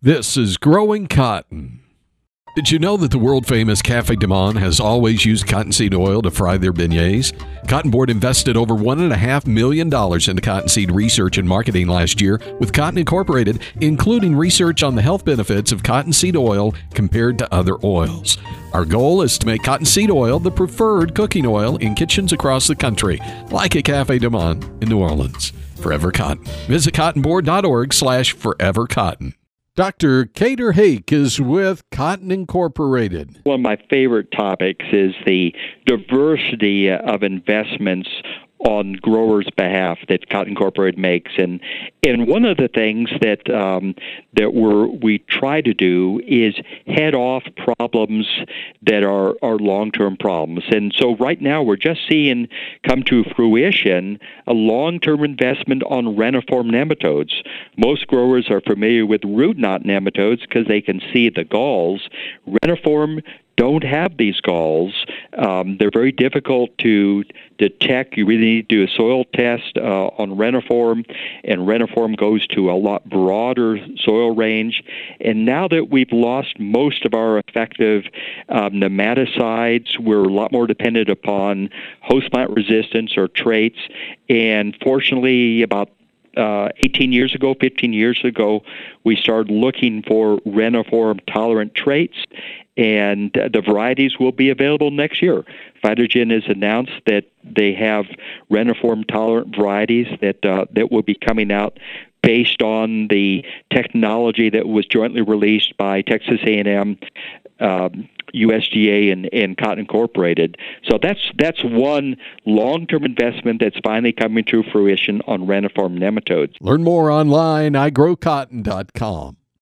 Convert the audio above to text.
This is Growing Cotton. Did you know that the world-famous Cafe Du Monde has always used cottonseed oil to fry their beignets? Cotton Board invested over $1.5 million into cottonseed research and marketing last year with Cotton Incorporated, including research on the health benefits of cottonseed oil compared to other oils. Our goal is to make cottonseed oil the preferred cooking oil in kitchens across the country, like at Cafe Du Monde in New Orleans. Forever Cotton. Visit cottonboard.org/forevercotton. Dr. Cater Hake is with Cotton Incorporated. One of my favorite topics is the diversity of investments on growers' behalf that Cotton Incorporated makes, and one of the things that we try to do is head off problems that are long-term problems. And so right now we're just seeing come to fruition a long-term investment on reniform nematodes. Most growers are familiar with root knot nematodes because they can see the galls. Reniform don't have these galls. They're very difficult to detect. You really need to do a soil test on reniform, and reniform goes to a lot broader soil range. And now that we've lost most of our effective nematicides, we're a lot more dependent upon host plant resistance or traits. And fortunately, about 15 years ago, we started looking for reniform-tolerant traits, and the varieties will be available next year. Phytogen has announced that they have reniform-tolerant varieties that will be coming out based on the technology that was jointly released by Texas A&M, USDA, and Cotton Incorporated. So that's one long-term investment that's finally coming to fruition on reniform nematodes. Learn more online, igrowcotton.com.